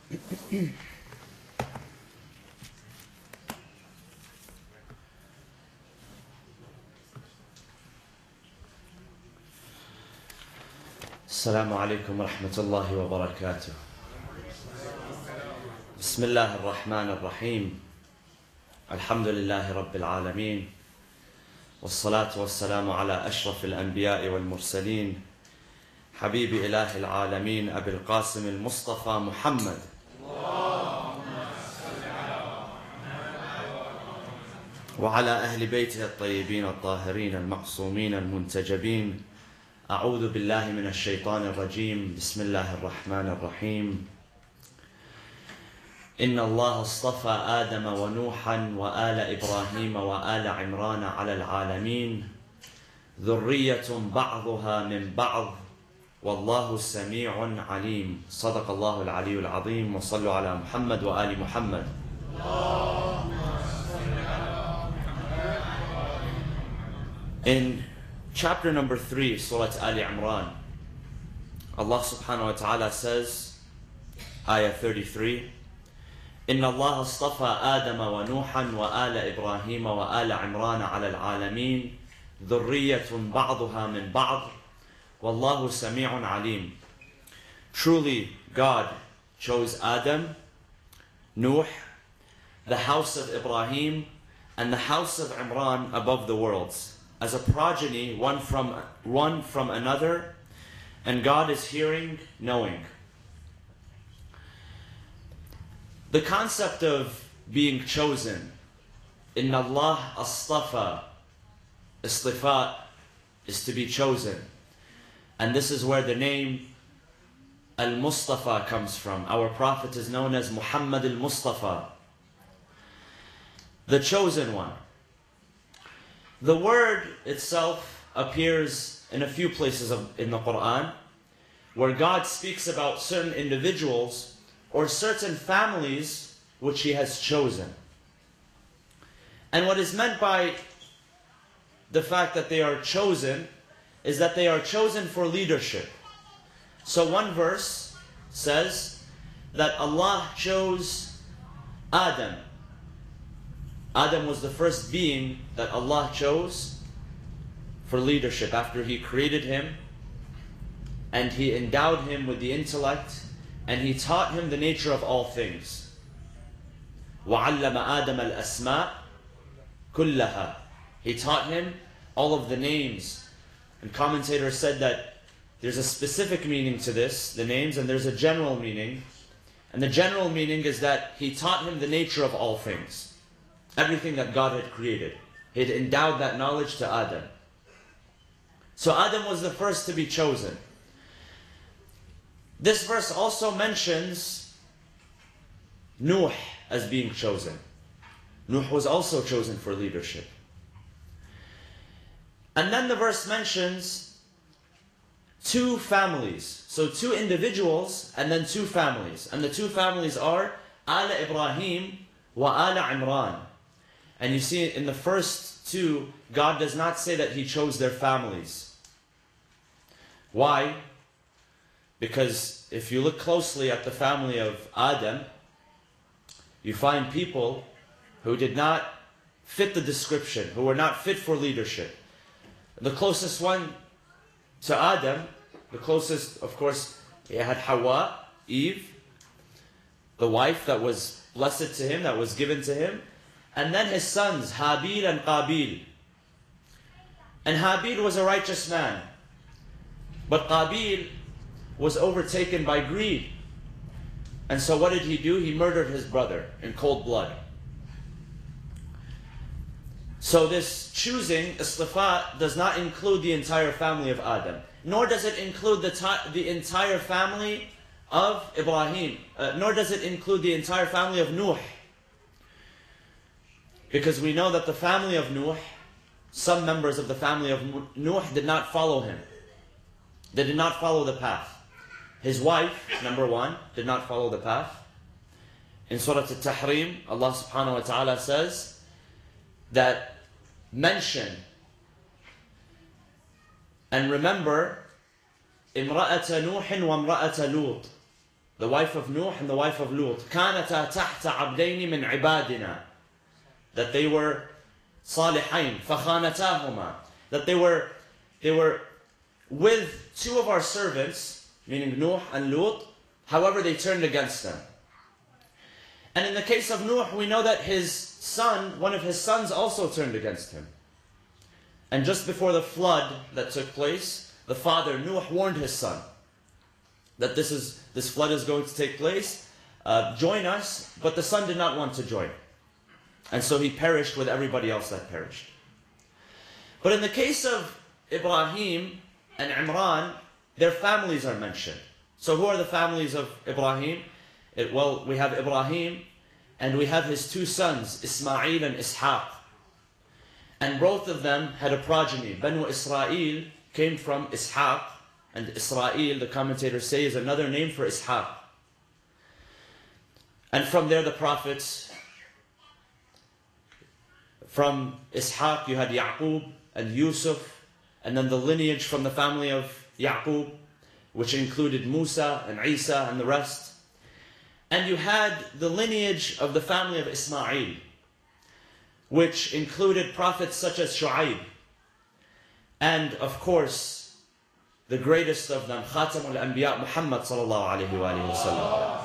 السلام عليكم ورحمة الله وبركاته. بسم الله الرحمن الرحيم. الحمد لله رب العالمين، والصلاة والسلام على أشرف الأنبياء والمرسلين، حبيب إله العالمين أبي القاسم المصطفى محمد. وعلى أهل بيته الطيبين الطاهرين المعصومين المنتجبين. أعوذ بالله من الشيطان الرجيم. بسم الله الرحمن الرحيم. إن الله اصطفى آدم ونوحا وآل إبراهيم وآل عمران على العالمين، ذرية بعضها من بعض، والله سميع عليم. صدق الله العلي العظيم. وصلوا على محمد وآل محمد. In chapter number 3, Surah Ali Imran, Allah subhanahu wa ta'ala says, ayah 33, إن الله اصطفى آدم ونوحا وآل إبراهيم وآل عمران على العالمين، ذرية بعضها من بعض، والله سميع عليم. Truly, God chose Adam, Nuh, the house of Ibrahim, and the house of Imran above the worlds, as a progeny, one from another, and God is hearing, knowing. The concept of being chosen, Inna Allah astafa, istifat, is to be chosen. And this is where the name Al-Mustafa comes from. Our Prophet is known as Muhammad al-Mustafa, the chosen one. The word itself appears in a few places in the Quran, where God speaks about certain individuals or certain families which He has chosen. And what is meant by the fact that they are chosen is that they are chosen for leadership. So one verse says that Allah chose Adam. Adam was the first being that Allah chose for leadership after He created him, and He endowed him with the intellect, and He taught him the nature of all things. وَعَلَّمَ آدَمَ الْأَسْمَاءِ كُلَّهَا. He taught him all of the names. And commentators said that there's a specific meaning to this, the names, and there's a general meaning. And the general meaning is that He taught him the nature of all things. Everything that God had created. He had endowed that knowledge to Adam. So Adam was the first to be chosen. This verse also mentions Nuh as being chosen. Nuh was also chosen for leadership. And then the verse mentions two families. So two individuals and then two families. And the two families are Ala Ibrahim wa Ala Imran. And you see in the first two, God does not say that He chose their families. Why? Because if you look closely at the family of Adam, you find people who did not fit the description, who were not fit for leadership. The closest one to Adam, the closest, of course, he had Hawa, Eve, the wife that was blessed to him, that was given to him, and then his sons, Habil and Qabil. And Habil was a righteous man, but Qabil was overtaken by greed. And so what did he do? He murdered his brother in cold blood. So this choosing, istifa, does not include the entire family of Adam, nor does it include the entire family of Ibrahim, nor does it include the entire family of Nuh. Because we know that the family of Nuh, some members of the family of Nuh did not follow him. They did not follow the path. His wife, number one, did not follow the path. In Surah Al-Tahrim, Allah subhanahu wa ta'ala says that mention and remember Imra'ata Nuhin wa Imra'ata Lut. the wife of Nuh and the wife of Lut, كانتا تحت عبدين من عبادنا, that they were صالحين فخانتاهما, that they were with two of our servants, meaning Nuh and Lut, however they turned against them. And in the case of Nuh, we know that his son, one of his sons, also turned against him. And just before the flood that took place, the father, Nuh, warned his son that this flood is going to take place. Join us, but the son did not want to join. And so he perished with everybody else that perished. But in the case of Ibrahim and Imran, their families are mentioned. So who are the families of Ibrahim? Well, we have Ibrahim and we have his two sons, Ismail and Ishaq. And both of them had a progeny. Banu Israel came from Ishaq, and Israel, the commentators say, is another name for Ishaq. And from there the prophets, from Ishaq you had Yaqub and Yusuf, and then the lineage from the family of Yaqub, which included Musa and Isa and the rest. And you had the lineage of the family of Ismail, which included prophets such as Shu'aib. And of course, the greatest of them, Khatamul Anbiya, Muhammad sallallahu alayhi wa sallam.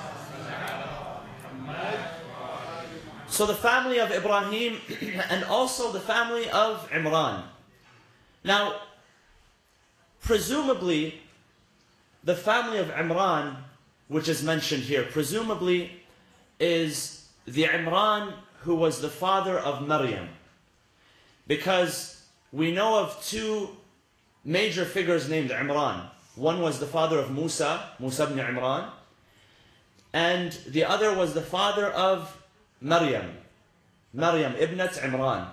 So the family of Ibrahim and also the family of Imran. Now, presumably, the family of Imran, which is mentioned here, presumably is the Imran who was the father of Maryam. Because we know of two major figures named Imran. One was the father of Musa ibn Imran, and the other was the father of Maryam ibnat Imran.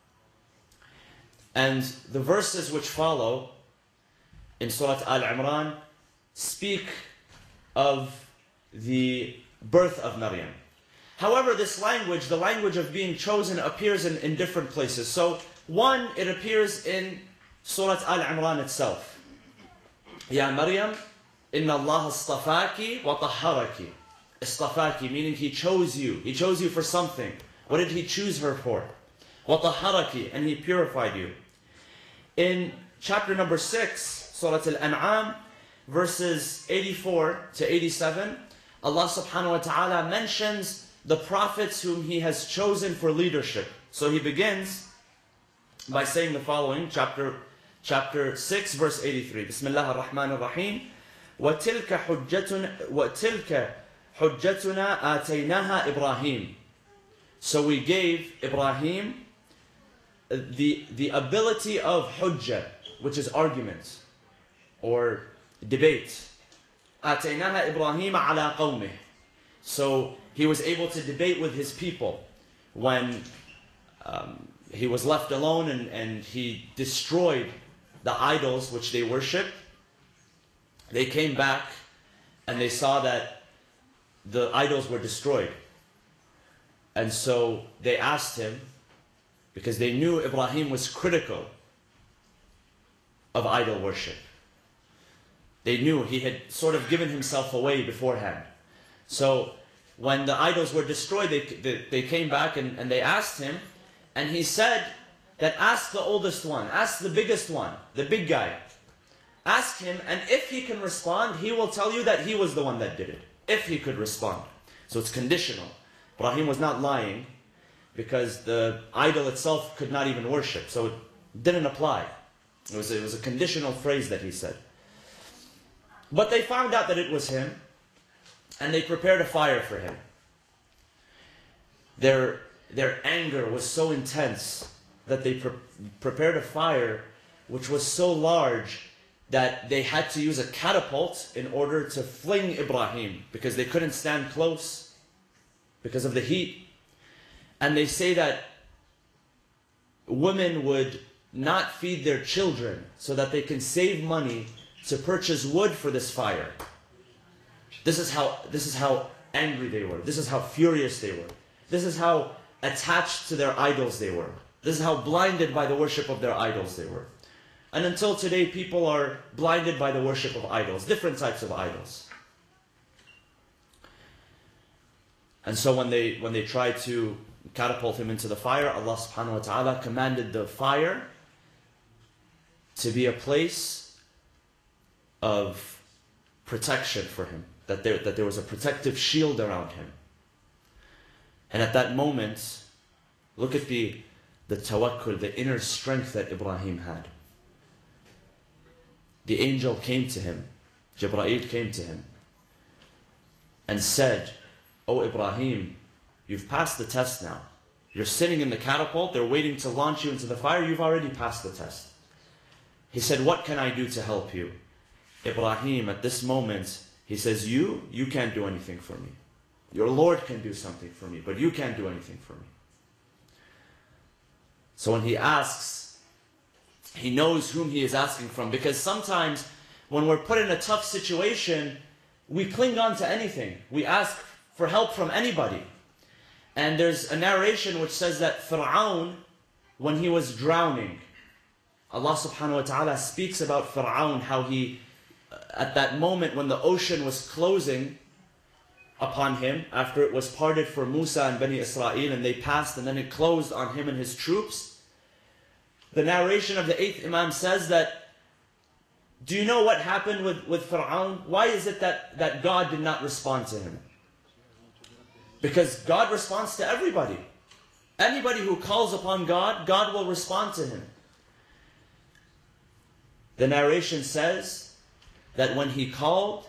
And the verses which follow in Surah Al-Imran speak of the birth of Maryam. However, this language, the language of being chosen, appears in different places. So, one, it appears in Surah Al-Imran itself. Ya Maryam, inna Allah astafaki wa tahharaki. Istafaki, meaning He chose you. He chose you for something. What did He choose her for? Wa tahharaki, and He purified you. In chapter number 6, Surah Al-An'am, verses 84 to 87, Allah subhanahu wa ta'ala mentions the prophets whom He has chosen for leadership. So He begins by saying the following, chapter 6, verse 83. Bismillah ar-Rahman ar-Rahim. وَتِلْكَ حُجَّتُنَا آتَيْنَاهَا إِبْرَاهِيمَ. So we gave Ibrahim the ability of hujjah, which is argument or debate. آتَيْنَاهَا إِبْرَاهِيمَ عَلَى قَوْمِهِ. So he was able to debate with his people when he was left alone and he destroyed the idols which they worshipped. They came back and they saw that the idols were destroyed. And so they asked him, because they knew Ibrahim was critical of idol worship. They knew he had sort of given himself away beforehand. So when the idols were destroyed, they came back and they asked him, and he said that ask the oldest one, ask the biggest one, the big guy. Ask him, and if he can respond, he will tell you that he was the one that did it. If he could respond. So it's conditional. Ibrahim was not lying because the idol itself could not even worship. So it didn't apply. It was a conditional phrase that he said. But they found out that it was him, and they prepared a fire for him. Their anger was so intense that they prepared a fire which was so large that they had to use a catapult in order to fling Ibrahim, because they couldn't stand close because of the heat. And they say that women would not feed their children so that they can save money to purchase wood for this fire. This is how angry they were. This is how furious they were. This is how attached to their idols they were. This is how blinded by the worship of their idols they were. And until today, people are blinded by the worship of idols, different types of idols. And so when they tried to catapult him into the fire, Allah subhanahu wa ta'ala commanded the fire to be a place of protection for him, that there was a protective shield around him. And at that moment, look at the tawakkul, the inner strength that Ibrahim had. The angel came to him, Jibreel came to him, and said, "Oh Ibrahim, you've passed the test now. You're sitting in the catapult, they're waiting to launch you into the fire, you've already passed the test." He said, "What can I do to help you?" Ibrahim, at this moment, he says, You can't do anything for me. Your Lord can do something for me, but you can't do anything for me. So when he asks, he knows whom he is asking from, because sometimes when we're put in a tough situation, we cling on to anything. We ask for help from anybody. And there's a narration which says that Fir'aun, when he was drowning, Allah subhanahu wa ta'ala speaks about Fir'aun, how he, at that moment when the ocean was closing upon him, after it was parted for Musa and Bani Israel, and they passed, and then it closed on him and his troops. The narration of the 8th Imam says that, do you know what happened with Fir'aun? Why is it that God did not respond to him? Because God responds to everybody. Anybody who calls upon God, God will respond to him. The narration says that when he called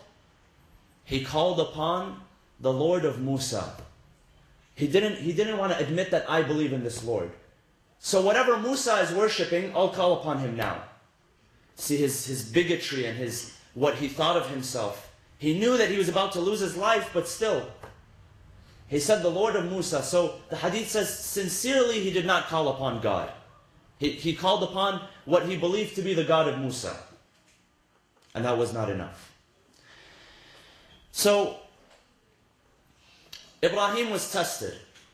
upon the Lord of Musa. He didn't want to admit that I believe in this Lord. So whatever Musa is worshipping, I'll call upon him now. See his bigotry and what he thought of himself. He knew that he was about to lose his life, but still. He said the Lord of Musa. So the hadith says, sincerely he did not call upon God. He called upon what he believed to be the God of Musa. And that was not enough. So, Ibrahim was tested.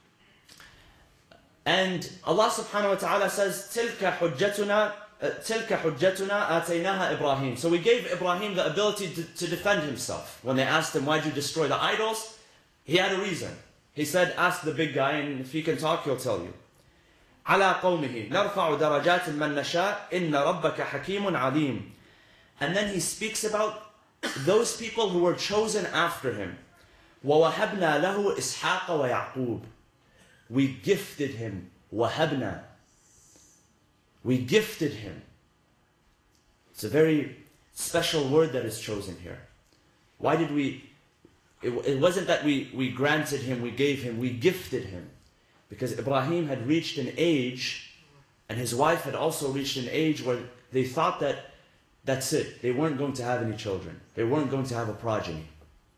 And Allah subhanahu wa ta'ala says, تِلْكَ حُجَّتُنَا آتَيْنَاهَا Ibrahim. So we gave Ibrahim the ability to defend himself. When they asked him, why did you destroy the idols? He had a reason. He said, ask the big guy, and if he can talk, he'll tell you. عَلَىٰ قَوْمِهِ نَرْفَعُ دَرَجَاتٍ مَنْ نَشَاء إِنَّ رَبَّكَ حَكِيمٌ عَلِيمٌ. And then he speaks about those people who were chosen after him. وَوَهَبْنَا لَهُ إِسْحَاقَ وَيَعْقُوبَ. We gifted him. وَهَبْنَا. We gifted him. It's a very special word that is chosen here. Why did we... It wasn't that we granted him, we gave him, we gifted him. Because Ibrahim had reached an age, and his wife had also reached an age where they thought that that's it. They weren't going to have any children. They weren't going to have a progeny.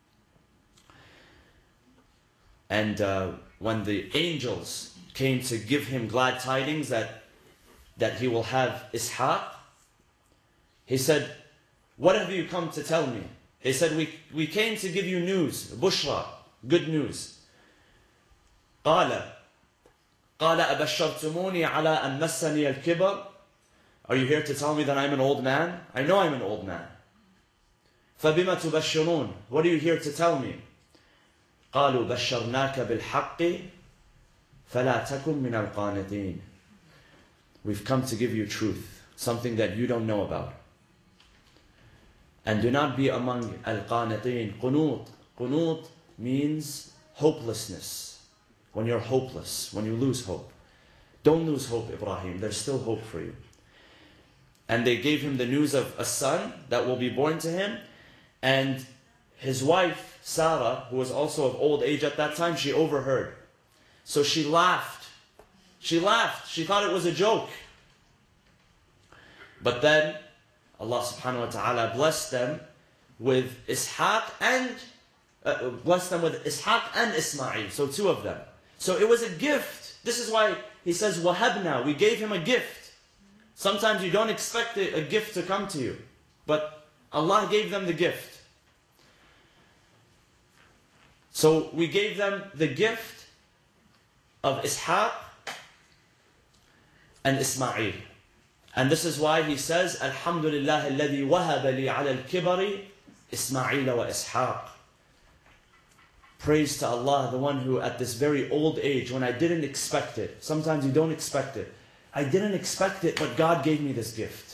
And when the angels came to give him glad tidings that he will have Ishaq, he said, what have you come to tell me? They said, we came to give you news, bushra, good news. قال أبشرتموني على أن مسني الكبر. Are you here to tell me that I'm an old man? I know I'm an old man. فبما تبشرون. What are you here to tell me? قالوا بشرناك بالحق فلا تكن من القانطين. We've come to give you truth, something that you don't know about. And do not be among al-qanitin. Qunut. Qunut means hopelessness. When you're hopeless, when you lose hope. Don't lose hope, Ibrahim. There's still hope for you. And they gave him the news of a son that will be born to him. And his wife, Sarah, who was also of old age at that time, she overheard. So she laughed. She laughed. She thought it was a joke. But then Allah subhanahu wa ta'ala blessed them with Ishaq and Ismail. So two of them. So it was a gift. This is why he says, وَهَبْنَا. We gave him a gift. Sometimes you don't expect a gift to come to you. But Allah gave them the gift. So we gave them the gift of Ishaq and Ismail. And this is why he says, Alhamdulillah alladhi wahaba li ala al-kibari Ismail wa Ishaq. Praise to Allah, the one who at this very old age, when I didn't expect it, sometimes you don't expect it. I didn't expect it, but God gave me this gift.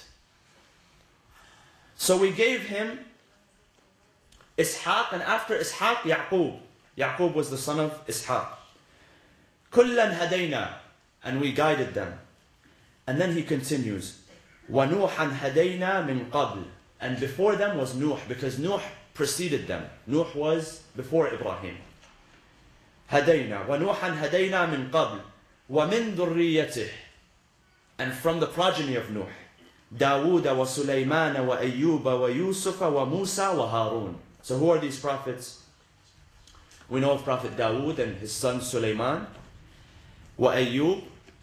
So we gave him Ishaq, and after Ishaq, Yaqub. Yaqub was the son of Ishaq. كُلًّا هَدَيْنَا, and we guided them. And then he continues, وَنُوحًا هَدَيْنَا مِنْ قَبْلِ, and before them was Nuh, because Nuh preceded them. Nuh was before Ibrahim. هَدَيْنَا وَنُوحًا هَدَيْنَا مِنْ قَبْلِ وَمِنْ ذُرِّيَّتِهِ, and from the progeny of Nuh, داود وسليمان وأيوب ويوسف وموسى وهارون. So who are these prophets? We know of Prophet Dawood and his son Sulaiman, وأيوب,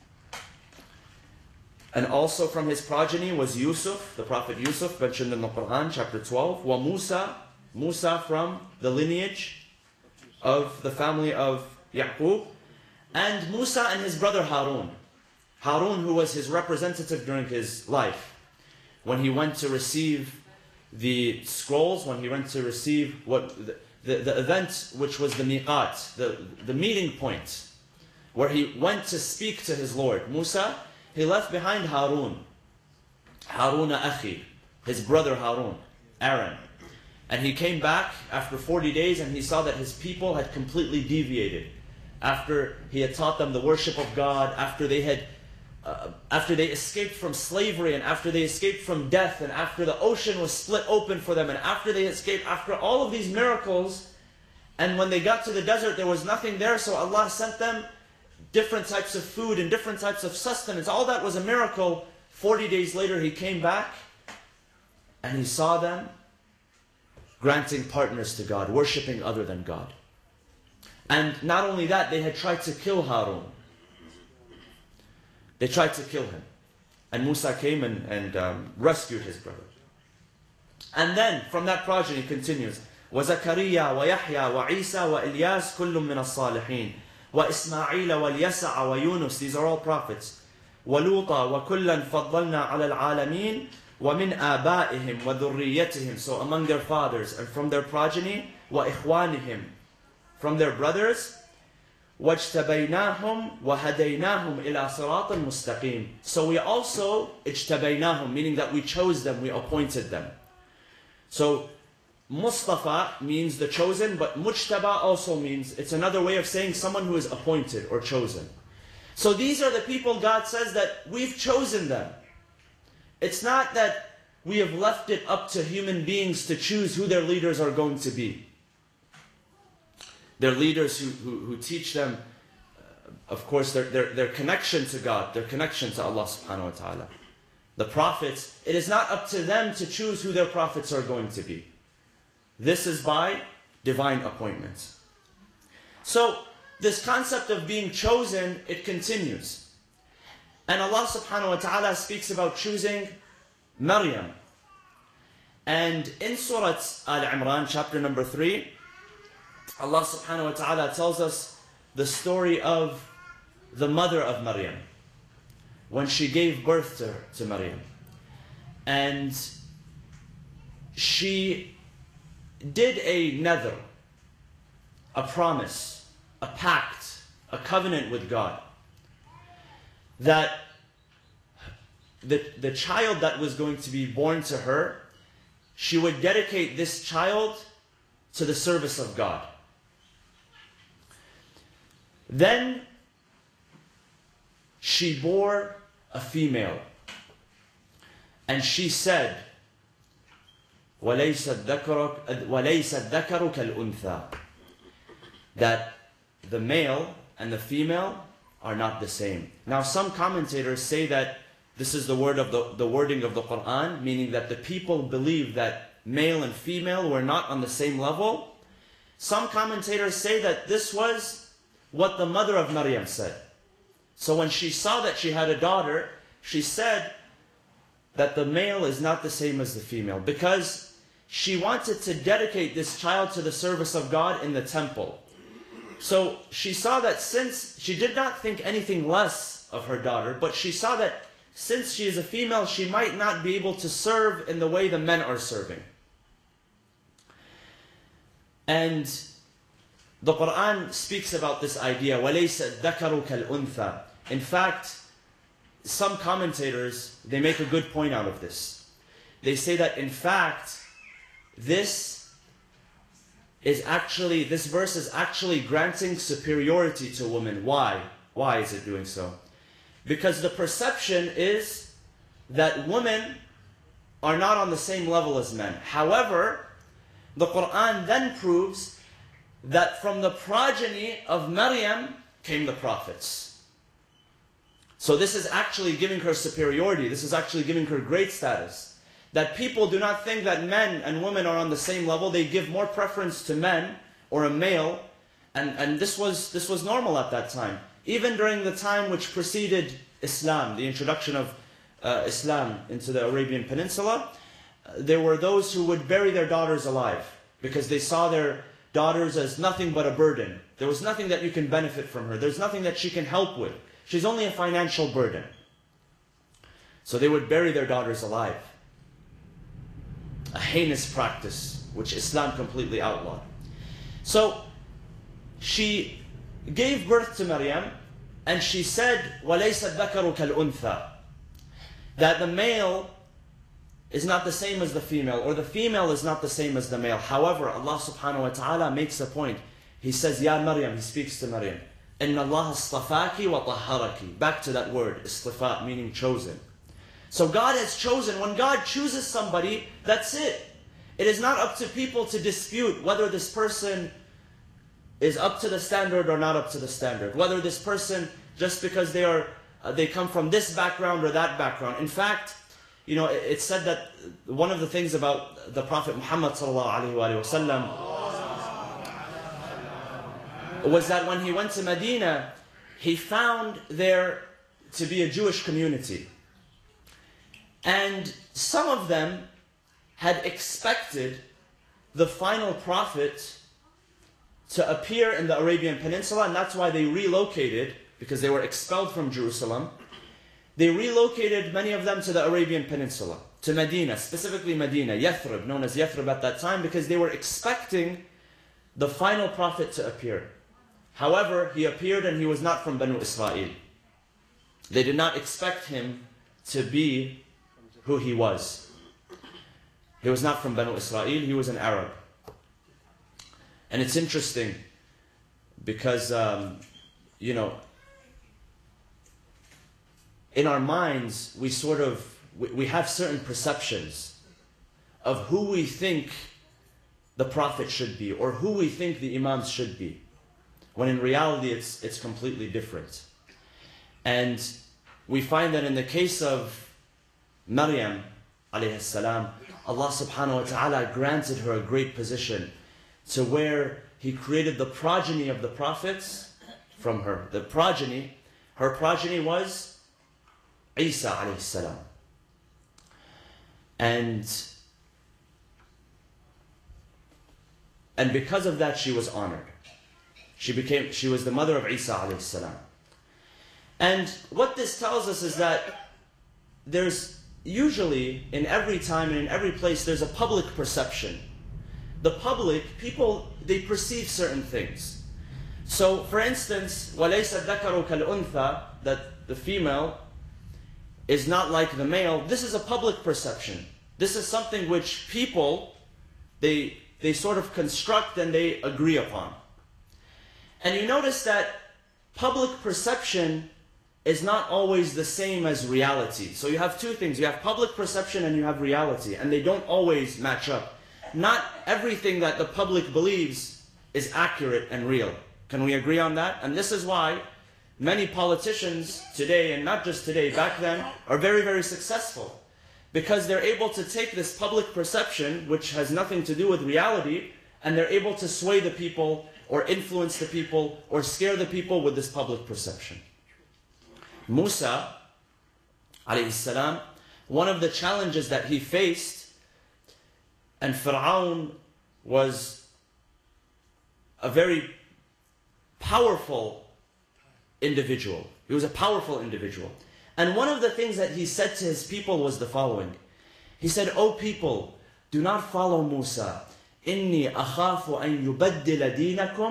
and also from his progeny was Yusuf, the Prophet Yusuf mentioned in the Quran, chapter 12, وموسى, Musa from the lineage of the family of Yaqub, and Musa and his brother Harun. Harun, who was his representative during his life, when he went to receive the scrolls, when he went to receive the event which was the miqat, the meeting point, where he went to speak to his Lord. Musa, he left behind Harun, Haruna Akhi, his brother Harun, Aaron. And he came back after 40 days and he saw that his people had completely deviated. After he had taught them the worship of God, after they escaped from slavery, and after they escaped from death, and after the ocean was split open for them, and after they escaped, after all of these miracles, and when they got to the desert, there was nothing there, so Allah sent them different types of food and different types of sustenance. All that was a miracle. 40 days later, he came back, and he saw them granting partners to God, worshipping other than God. And not only that, they had tried to kill Harun. They tried to kill him. And Musa came and rescued his brother. And then, from that progeny, continues, وَزَكَرِيَّا وَيَحْيَا وَعِيسَى وَإِلْيَاسَ كُلٌّ مِّنَ الصَّالِحِينَ وَإِسْمَاعِيلَ وَالْيَسَعَ وَيُونُسَ. These are all prophets. وَلُوطًا وَكُلًّا فَضَّلْنَا عَلَى الْعَالَمِينَ وَمِنْ آبَائِهِمْ وَذُرِّيَّتِهِمْ. So among their fathers and from their progeny, وَإِخْوَانِهِمْ, from their brothers, وَاجْتَبَيْنَاهُمْ وَهَدَيْنَاهُمْ إِلَى صِرَاطٍ مُسْتَقِيمٍ. So we also, اجْتَبَيْنَاهُمْ, meaning that we chose them, we appointed them. So Mustafa means the chosen, but Mujtaba also means, it's another way of saying someone who is appointed or chosen. So these are the people God says that we've chosen them. It's not that we have left it up to human beings to choose who their leaders are going to be. Their leaders who teach them, of course, their connection to God, their connection to Allah subhanahu wa ta'ala. The prophets, it is not up to them to choose who their prophets are going to be. This is by divine appointments. So, this concept of being chosen, it continues. And Allah subhanahu wa ta'ala speaks about choosing Maryam. And in Surah Al-Imran, chapter number 3, Allah subhanahu wa ta'ala tells us the story of the mother of Maryam, when she gave birth to Maryam. And she did a nether, a promise, a pact, a covenant with God, that the child that was going to be born to her, she would dedicate this child to the service of God. Then she bore a female, and she said, وَلَيْسَ الذَّكَرُ كَالْأُنْثَى, that the male and the female are not the same. Now some commentators say that this is the wording of the Quran, meaning that the people believe that male and female were not on the same level. Some commentators say that this was what the mother of Maryam said. So when she saw that she had a daughter, she said that the male is not the same as the female, because she wanted to dedicate this child to the service of God in the temple. So she saw that since she did not think anything less of her daughter, but she saw that since she is a female, she might not be able to serve in the way the men are serving. And the Quran speaks about this idea, وَلَيْسَ الذَّكَرُ كَالْأُنْثَى. In fact, some commentators, they make a good point out of this. They say that in fact, this verse is actually granting superiority to women. Why? Why is it doing so? Because the perception is that women are not on the same level as men. However, the Quran then proves that from the progeny of Maryam came the prophets. So this is actually giving her superiority. This is actually giving her great status. That people do not think that men and women are on the same level. They give more preference to men or a male. And this was normal at that time. Even during the time which preceded Islam, the introduction of Islam into the Arabian Peninsula, there were those who would bury their daughters alive because they saw their daughters as nothing but a burden. There was nothing that you can benefit from her. There's nothing that she can help with. She's only a financial burden. So they would bury their daughters alive. A heinous practice which Islam completely outlawed. So she gave birth to Maryam and she said, وَلَيْسَ الذَّكَرُ كَالْأُنْثَى, that the male is not the same as the female, or the female is not the same as the male. However, Allah subhanahu wa ta'ala makes a point. He says, Ya Maryam, He speaks to Maryam, إِنَّ اللَّهَ اصْطَفَاكِ وَطَهَّرَكِ. Back to that word, istifa, meaning chosen. So God has chosen. When God chooses somebody, that's it. It is not up to people to dispute whether this person is up to the standard or not up to the standard. Whether this person, just because they come from this background or that background. In fact, you know, it's said that one of the things about the Prophet Muhammad ﷺ was that when he went to Medina, he found there to be a Jewish community. And some of them had expected the final prophet to appear in the Arabian Peninsula, and that's why they relocated, because they were expelled from Jerusalem. They relocated many of them to the Arabian Peninsula, to Medina, specifically Medina, Yathrib, known as Yathrib at that time, because they were expecting the final prophet to appear. However, he appeared and he was not from Banu Israel. They did not expect him to be who he was. He was not from Banu Israel, he was an Arab. And it's interesting because, you know, in our minds, we have certain perceptions of who we think the Prophet should be, or who we think the Imams should be, when in reality it's completely different. And we find that in the case of Maryam alayhi salam, Allah subhanahu wa ta'ala granted her a great position to where He created the progeny of the prophets from her. Her progeny was Isa alayhi salam. And because of that, she was honored. She was the mother of Isa alayhi salam. And what this tells us is that there's usually, in every time and in every place, there's a public perception. The public, people, they perceive certain things. So, for instance, وَلَيْسَ الذَّكَرُ كَالْأُنْثَى, that the female is not like the male, this is a public perception. This is something which people, they sort of construct and they agree upon. And you notice that public perception is not always the same as reality. So you have two things. You have public perception and you have reality, and they don't always match up. Not everything that the public believes is accurate and real. Can we agree on that? And this is why many politicians today, and not just today, back then, are very, very successful. Because they're able to take this public perception, which has nothing to do with reality, and they're able to sway the people, or influence the people, or scare the people with this public perception. Musa, alayhi salam, one of the challenges that he faced, and Fir'aun was a very powerful individual. He was a powerful individual. And one of the things that he said to his people was the following. He said, "O people, do not follow Musa. إِنِّي أَخَافُ أَن يُبَدِّلَ دِينَكُمْ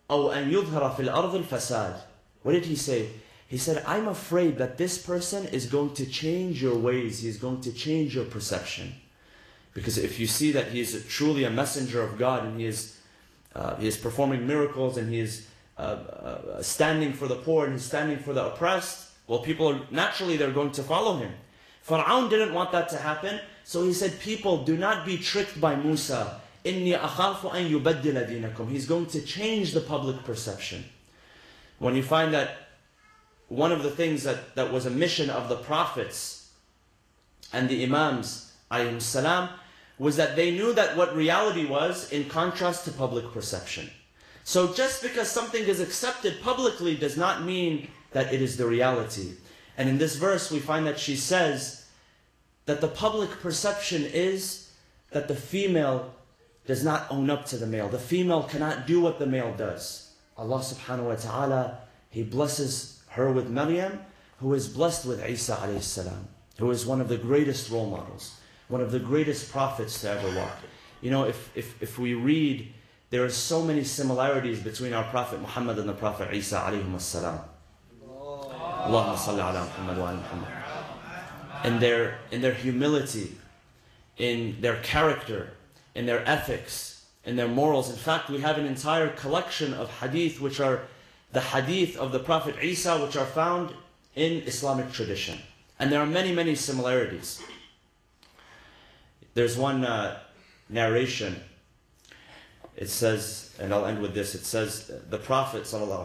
أو أن يظهر في الأرض الفساد. What did he say? He said, I'm afraid that this person is going to change your ways. He's going to change your perception. Because if you see that he is truly a messenger of God and he is performing miracles and he is standing for the poor and he's standing for the oppressed, well, people are naturally they're going to follow him. Fir'aun didn't want that to happen, so he said, people, do not be tricked by Musa. إِنِّي أَخَافُ أَن يُبَدِّلَ دِينَكُمْ. He's going to change the public perception. When you find that one of the things that was a mission of the prophets and the imams, alayhim salam, was that they knew that what reality was in contrast to public perception. So just because something is accepted publicly does not mean that it is the reality. And in this verse we find that she says that the public perception is that the female does not own up to the male. The female cannot do what the male does. Allah subhanahu wa ta'ala, He blesses her with Maryam, who is blessed with Isa alayhi salam, who is one of the greatest role models, one of the greatest prophets to ever walk. You know, if we read, there are so many similarities between our Prophet Muhammad and the Prophet Isa alayhi salam. Allahumma salli ala Muhammad wa ala Muhammad. In their humility, in their character, in their ethics, in their morals. In fact, we have an entire collection of hadith which are the hadith of the Prophet Isa, which are found in Islamic tradition. And there are many, many similarities. There's one narration. It says, and I'll end with this, it says, the Prophet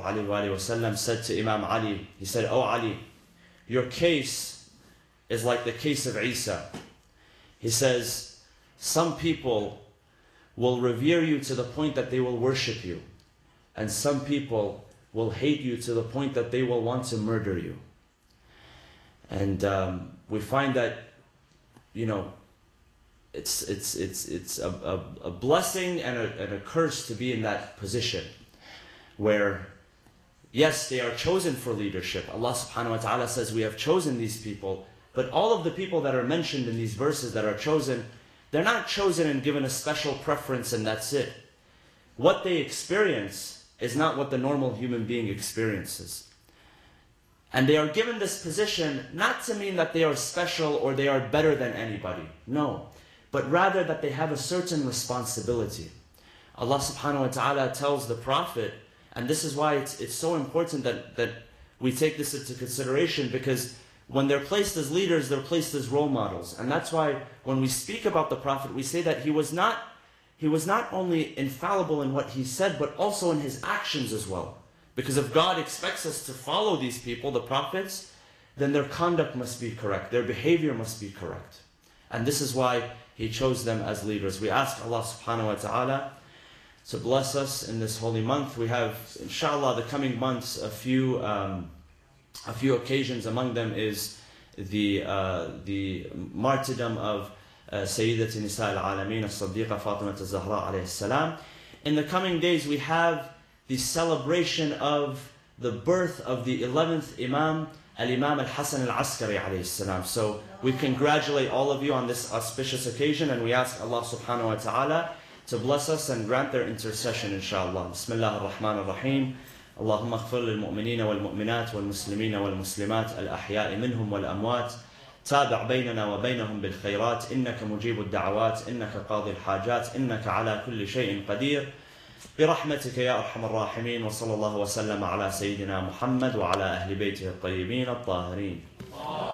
ﷺ said to Imam Ali, he said, "Oh Ali, your case is like the case of Isa." He says, some people will revere you to the point that they will worship you. And some people will hate you to the point that they will want to murder you. And we find that, you know, it's a blessing and a curse to be in that position where, yes, they are chosen for leadership. Allah subhanahu wa ta'ala says we have chosen these people, but all of the people that are mentioned in these verses that are chosen, they're not chosen and given a special preference and that's it. What they experience is not what the normal human being experiences. And they are given this position not to mean that they are special or they are better than anybody. No. But rather that they have a certain responsibility. Allah subhanahu wa ta'ala tells the Prophet, and this is why it's so important that we take this into consideration, because when they're placed as leaders, they're placed as role models. And that's why when we speak about the Prophet, we say that he was not only infallible in what he said, but also in his actions as well. Because if God expects us to follow these people, the prophets, then their conduct must be correct, their behavior must be correct. And this is why He chose them as leaders. We ask Allah subhanahu wa ta'ala to bless us in this holy month. We have, inshallah, the coming months, a few occasions. Among them is the martyrdom of Sayyidat Nisa al-Alameen as-Siddiqa Fatima az-Zahra alayhi salam. In the coming days we have the celebration of the birth of the 11th Imam, Al-Imam Al-Hasan Al-Askari alayhi salam. So we congratulate all of you on this auspicious occasion, and we ask Allah subhanahu wa ta'ala to bless us and grant their intercession, inshallah. Bismillah ar-Rahman ar-Rahim. اللهم اغفر للمؤمنين والمؤمنات والمسلمين والمسلمات الأحياء منهم والأموات تابع بيننا وبينهم بالخيرات إنك مجيب الدعوات إنك قاضي الحاجات إنك على كل شيء قدير برحمتك يا أرحم الراحمين وصلى الله وسلم على سيدنا محمد وعلى أهل بيته الطيبين الطاهرين.